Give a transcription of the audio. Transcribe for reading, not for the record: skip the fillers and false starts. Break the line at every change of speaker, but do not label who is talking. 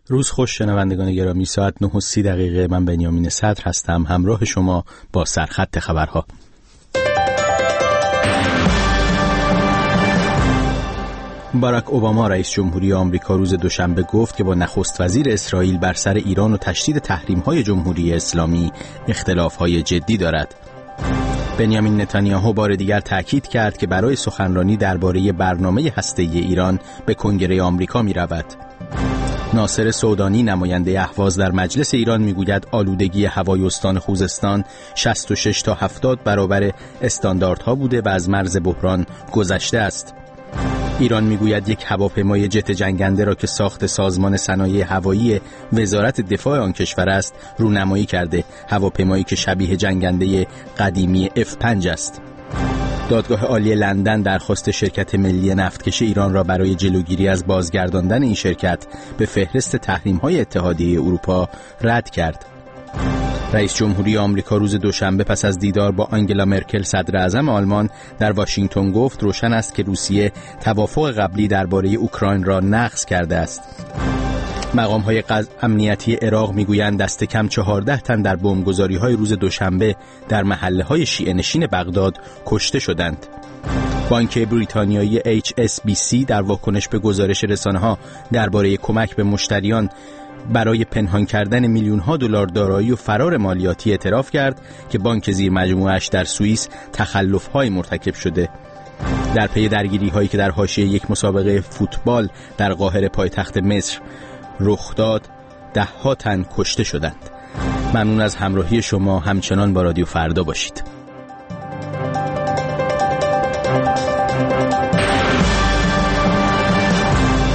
روز خوش شنوندگان گرامی، ساعت 9:30 من بنیامین صدر هستم، همراه شما با سرخط خبرها. باراک اوباما رئیس جمهوری آمریکا روز دوشنبه گفت که با نخست وزیر اسرائیل بر سر ایران و تشدید تحریم‌های جمهوری اسلامی اختلاف‌های جدی دارد. بنیامین نتانیاهو بار دیگر تأکید کرد که برای سخنرانی درباره برنامه هسته‌ای ایران به کنگره آمریکا می‌رود. ناصر سودانی نماینده اهواز در مجلس ایران میگوید آلودگی هوای استان خوزستان 66 تا 70 برابر استانداردها بوده و از مرز بحران گذشته است. ایران میگوید یک هواپیمای جت جنگنده را که ساخت سازمان صنایع هوایی وزارت دفاع آن کشور است رونمایی کرده، هواپیمایی که شبیه جنگنده قدیمی F5 است. دادگاه عالی لندن درخواست شرکت ملی نفتکش ایران را برای جلوگیری از بازگرداندن این شرکت به فهرست تحریم‌های اتحادیه اروپا رد کرد. رئیس جمهوری آمریکا روز دوشنبه پس از دیدار با آنگلا مرکل صدر اعظم آلمان در واشنگتن گفت روشن است که روسیه توافق قبلی درباره اوکراین را نقض کرده است. مقام‌های امنیتی عراق میگویند دست کم 14 تن در بمبگذاری‌های روز دوشنبه در محله‌های شیعه‌نشین بغداد کشته شدند. بانک بریتانیایی HSBC در واکنش به گزارش رسانه‌ها درباره کمک به مشتریان برای پنهان کردن میلیون‌ها دلار دارایی و فرار مالیاتی اعتراف کرد که بانک زیر مجموعه‌اش در سوئیس تخلف‌های مرتکب شده. در پی درگیری‌هایی که در حاشیه یک مسابقه فوتبال در قاهره پایتخت مصر رخ داد، 10 تن کشته شدند. ممنون از همراهی شما، همچنان با رادیو فردا باشید.